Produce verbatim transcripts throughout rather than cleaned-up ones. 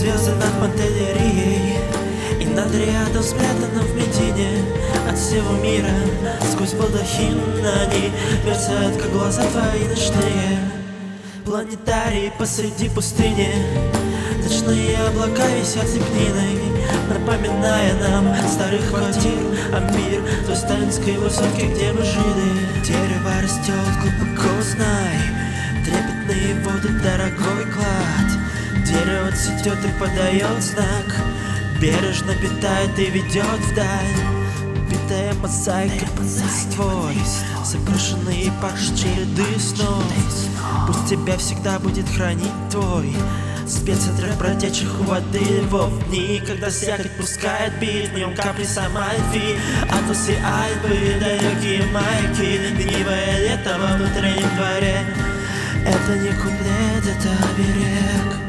Звезды над Пантелерией и над Риадом, спрятанным в Медине от всего мира. Сквозь балдахин они мерцают, как глаза твои ночные. Планетарий посреди пустыни, ночные облака висят лепниной, напоминая нам старых квартир ампир той сталинской высотки, где мы жили. Дерево растет глубоко, знай, трепетные воды, дорогой клад. Дерево цветет и подает знак, бережно питает и ведет вдаль. Битая мозаика под листвой, запрошенные пахнущие ряды снов. Пусть тебя всегда будет хранить твой спеццентр бродячих у воды львов. Дни, когда слякоть пускает бит, в нем капли Самальфи, Атласы, Альпы, далекие майки. Ленивое лето во внутреннем дворе — это не куплет, это оберег.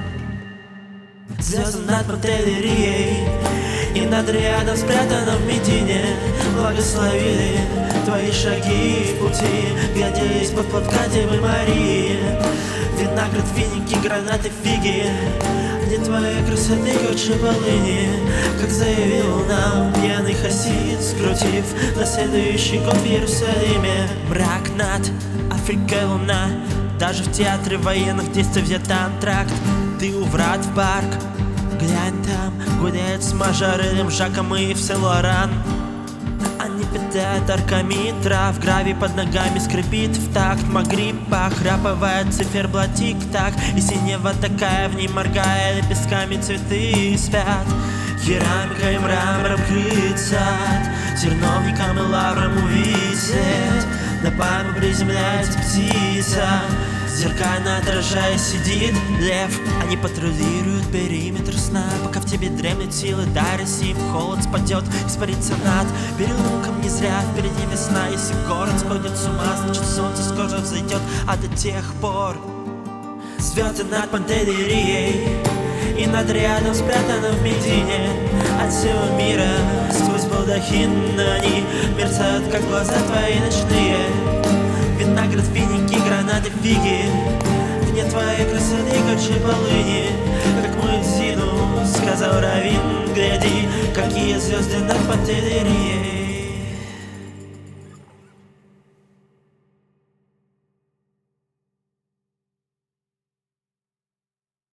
Звезды над Пантелерией и над Риадом, спрятанным в Медине, благословили твои шаги в пути, глядя из-под платка Девы Марии. Виноград, финики, гранаты, фиги, где твоей красоты круче полыни, как заявил нам пьяный хасид, скрутив на следующий год в Иерусалиме. Мрак над Африкой, луна, даже в театре военных действий взят антракт. Ты у врат в парк, глянь, там гуляет с мажорелем Жаком и в Сен-Лоран. Они питают арками трав, гравий под ногами скрипит в такт. Магриб похрапывает, циферблат тик-так, и синева такая, в ней моргая лепестками цветы спят. Керамика и мрамором крыт сад, терновником и лавром увисет, на пальму приземляется птица. Зеркально отражаясь сидит лев. Они патрулируют периметр сна, пока в тебе дремлет силы, дарясь им холод спадет, испарится над переулком. Не зря впереди весна, если город сходит с ума, значит солнце скоро взойдет. А до тех пор звезды над Пантелерией и над Риадом, спрятанным в Медине от всего мира. Сквозь балдахин они мерцают, как глаза твои ночные. Виноград, финики, гранаты, фиги, вне твоей красоты горче полыни. Как Муэдзину сказал раввин, гляди, какие звезды над Пантелерией.